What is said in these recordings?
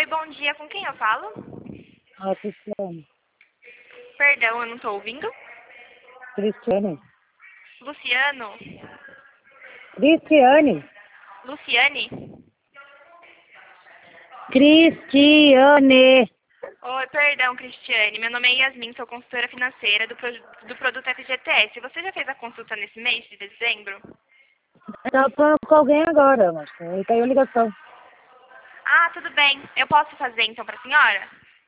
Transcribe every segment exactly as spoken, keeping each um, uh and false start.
bom dia. Com quem eu falo? Ah, Cristiane. Perdão, eu não estou ouvindo. Cristiane. Luciano? Cristiane. Luciane? Cristiane. Oi, perdão, Cristiane. Meu nome é Yasmin, sou consultora financeira do, pro, do produto F G T S. Você já fez a consulta nesse mês de dezembro? Eu tava falando com alguém agora, mas ele caiu a ligação. Ah, tudo bem. Eu posso fazer então para a senhora?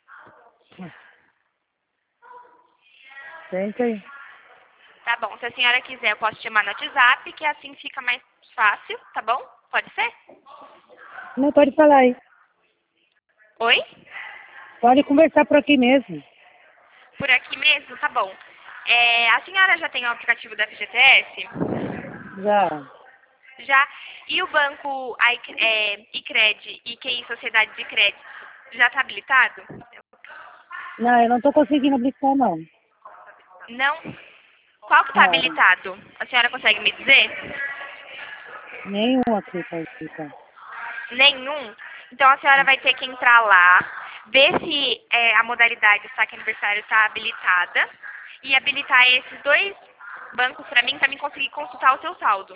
Senta aí. Tá bom. Se a senhora quiser, eu posso te chamar no WhatsApp, que assim fica mais fácil, tá bom? Pode ser? Não, pode falar aí. Oi? Pode conversar por aqui mesmo. Por aqui mesmo? Tá bom. É, a senhora já tem o aplicativo da F G T S? Já. Já. E o banco I- é, Icred e Q I Sociedade de Crédito já está habilitado? Não, eu não tô conseguindo habilitar, não. Não? Qual que está Não. habilitado? A senhora consegue me dizer? Nenhum aqui tá habilitado. Nenhum? Então a senhora vai ter que entrar lá, ver se é, a modalidade saque aniversário está habilitada e habilitar esses dois bancos para mim, para mim conseguir consultar o seu saldo.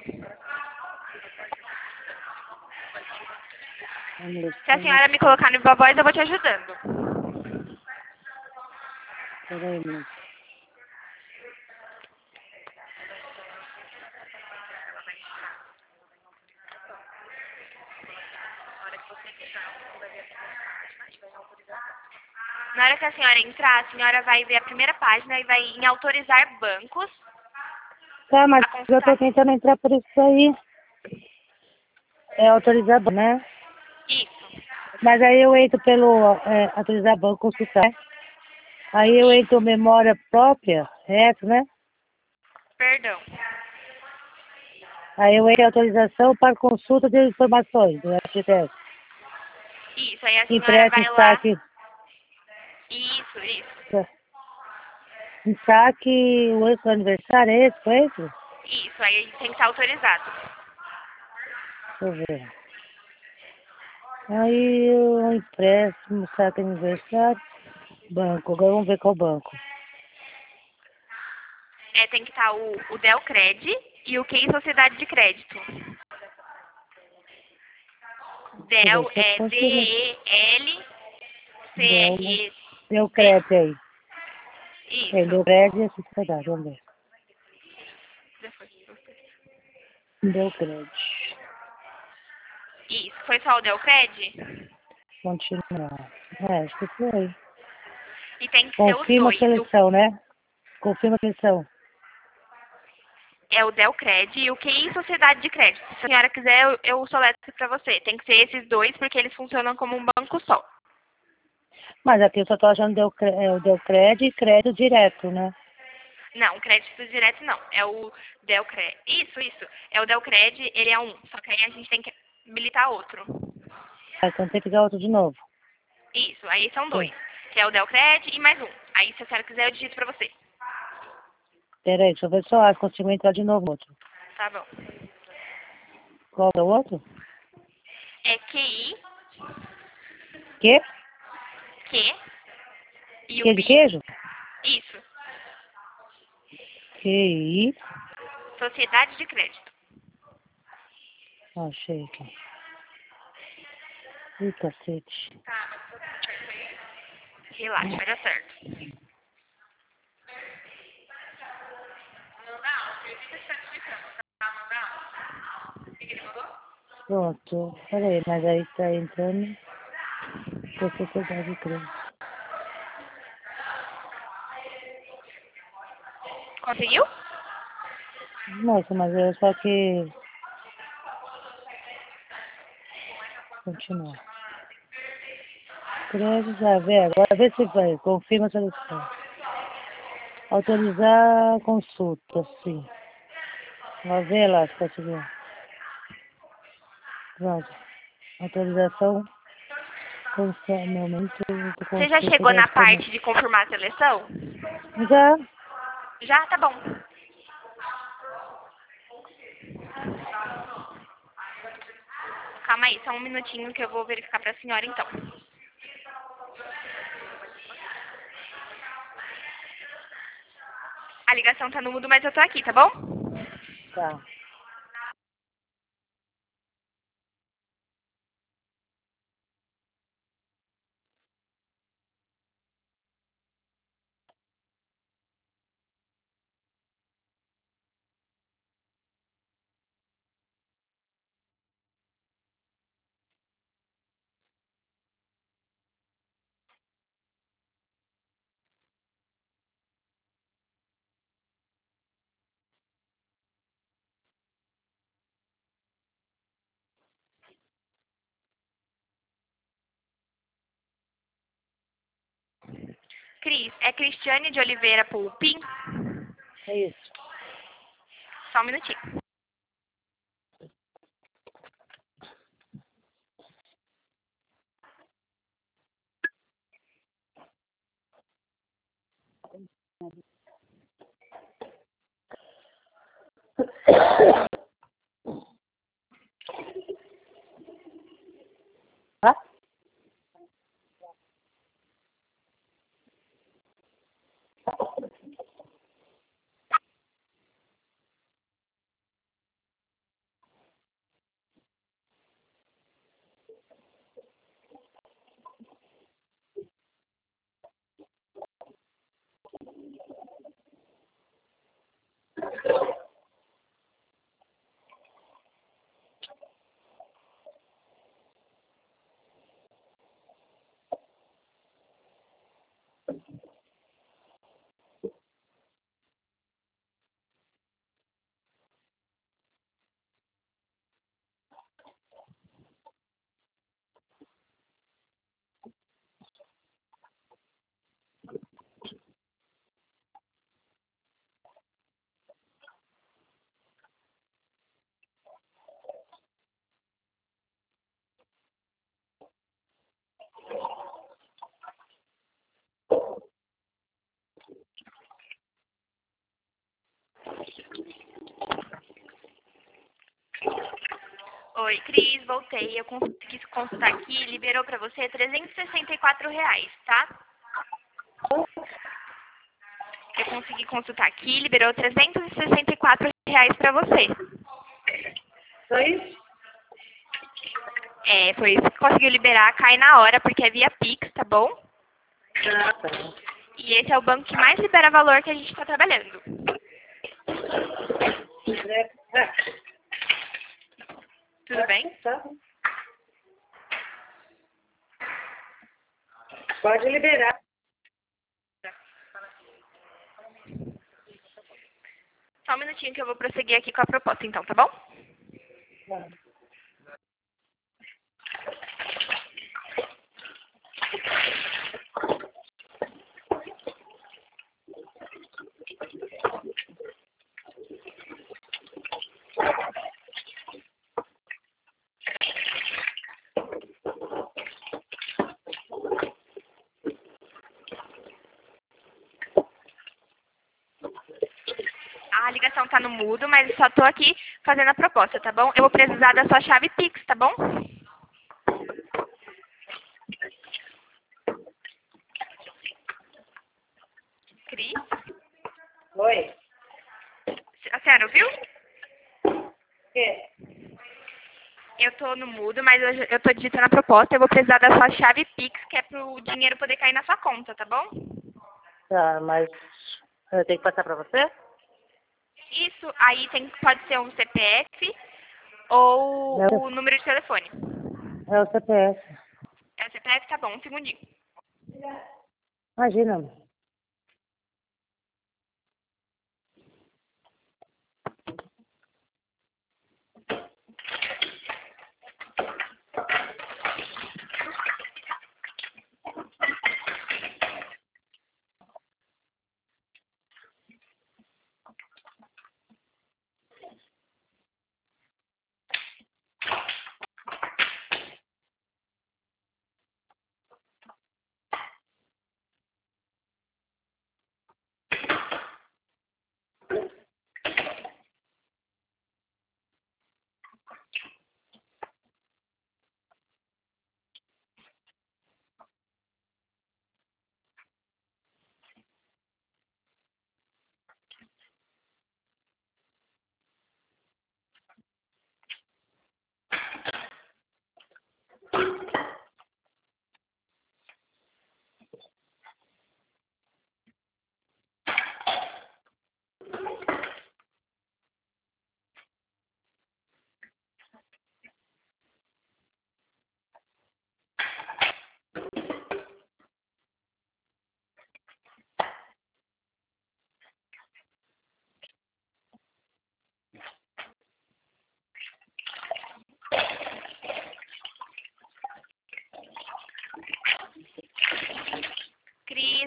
Vamos ver Se a se senhora me colocar no Viva Voz, eu vou te ajudando. Peraí, moço. Na hora que a senhora entrar, a senhora vai ver a primeira página e vai em autorizar bancos. Tá, mas A eu consultar. tô tentando entrar por isso aí. É autorizar, né? Isso, Mas aí eu entro pelo é, autorizar banco consultar. Aí eu entro memória própria, reto, né? perdão. Aí eu entro em autorização para consulta de informações do F G T S. Isso, aí a senhora Empréstimo, vai lá. saque, Isso, isso. um saque, o outro aniversário, é esse, foi esse? Isso, aí tem que estar autorizado. Deixa eu ver. Aí o empréstimo, saque aniversário, banco. Agora vamos ver qual banco. É, tem que estar o, o Delcred e o Q I Sociedade de Crédito. Deixa eu ver Del se eu é consigo. Deu, D-E-L-C-R-E. deu crédito aí. É, Isso. deu crédito e a sociedade, vamos ver. Deu crédito. Isso. Foi só o Delcred? Continuar. É, acho que foi. E tem que ser os Confirma a dois. O, seleção, né? Confirma a seleção. é o Delcred e o Q I Sociedade de Crédito. Se a senhora quiser, eu, eu soletro para você. Tem que ser esses dois, porque eles funcionam como um banco só. Mas aqui eu só tô achando deu, cre- é, o deu crédito e crédito direto, né? Não, crédito direto não. É o Delcred. Isso, isso. É o Delcred, ele é um. Só que aí a gente tem que habilitar outro. Aí então tem que dar outro de novo. Isso, aí são dois. É. Que é o Delcred e mais um. Aí se a senhora quiser, eu digito pra você. Peraí, deixa eu ver se eu acho, consigo entrar de novo outro. Tá bom. Qual é o outro? É Q I, Quê? Q e o Queijo de I. queijo? Isso. Q I. Sociedade de Crédito. Achei aqui. Ih, cacete. Relaxa, vai dar certo. Pronto. Peraí, mas aí tá entrando com a sociedade de crédito. Conseguiu? Nossa, mas eu só que... Continuar. Crédito, já vê. Agora vê se vai. Confirma a seleção. Autorizar a consulta, sim. Vai ver lá se conseguiu. Pronto. Autorização. Funcionamento de Você já consulta chegou da na informação. parte de confirmar a seleção? Já. Já? Tá bom. Calma aí, só um minutinho que eu vou verificar pra senhora então. ligação tá no mudo, mas eu tô aqui, tá bom? Tá. Cris, é Cristiane de Oliveira Pulpim? É isso. Só um minutinho. Tá? Oi, Cris, voltei. Eu consegui consultar aqui, liberou pra você trezentos e sessenta e quatro reais, tá? Eu consegui consultar aqui, liberou trezentos e sessenta e quatro reais pra você. Só isso? É, foi isso que conseguiu liberar, cai na hora, porque é via Pix, tá bom? Ah, tá. E esse é o banco que mais libera valor que a gente tá trabalhando. É, é. Tudo bem? Tá. Pode liberar. Só um minutinho que eu vou prosseguir aqui com a proposta, então, tá bom? Tá. A ligação tá no mudo, mas eu só tô aqui fazendo a proposta, tá bom? Eu vou precisar da sua chave Pix, tá bom? Cris? Oi. A senhora ouviu? O quê? Eu tô no mudo, mas eu, eu tô digitando a proposta. Eu vou precisar da sua chave Pix, que é pro dinheiro poder cair na sua conta, tá bom? Tá, mas eu tenho que passar pra você? Isso aí tem, pode ser um C P F ou É, o número de telefone. é o C P F. É o C P F, tá bom, um segundinho. Imagina, amor.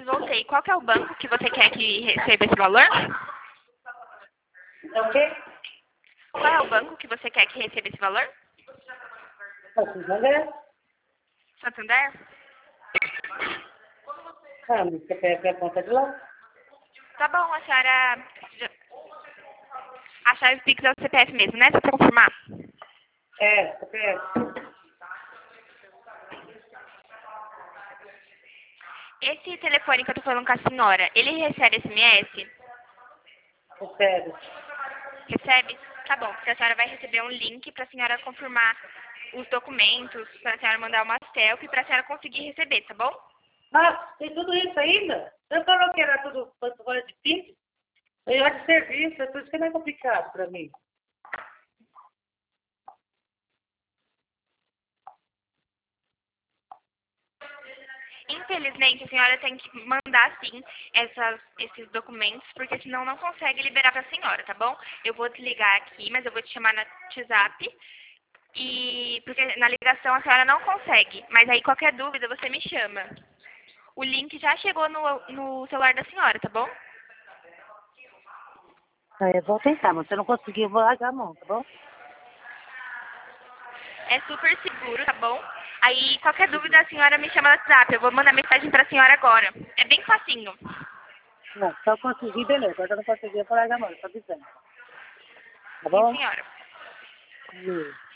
voltei. Qual que é o banco que você quer que receba esse valor? É o quê? Qual é o banco que você quer que receba esse valor? Santander? Santander? Ah, mas você quer a conta de lá? Tá bom, a senhora... A chave Pix é o C P F mesmo, né? Só pra confirmar. É, C P F. Esse telefone que eu tô falando com a senhora, ele recebe S M S? Recebe. Recebe? Tá bom, porque a senhora vai receber um link pra senhora confirmar os documentos, pra senhora mandar uma selfie pra senhora conseguir receber, tá bom? Ah, tem tudo isso ainda? Você falou que era tudo fora de Pix? Eu ia de serviço, é tudo isso que não é complicado para mim. Infelizmente, a senhora tem que mandar, sim, essas, esses documentos, porque senão não consegue liberar pra senhora, tá bom? Eu vou te ligar aqui, mas eu vou te chamar no WhatsApp, e, porque na ligação a senhora não consegue, mas aí qualquer dúvida você me chama. O link já chegou no, no celular da senhora, tá bom? Ah, eu vou tentar, mas se eu não conseguir, eu vou largar a mão, tá bom? É super seguro, tá bom? Aí qualquer dúvida a senhora me chama no WhatsApp, eu vou mandar mensagem pra senhora agora. É bem facinho. Não, se eu conseguir, beleza. Quando eu não conseguir, eu vou largar a mão, tô avisando. Tá Sim, bom? senhora. Sim.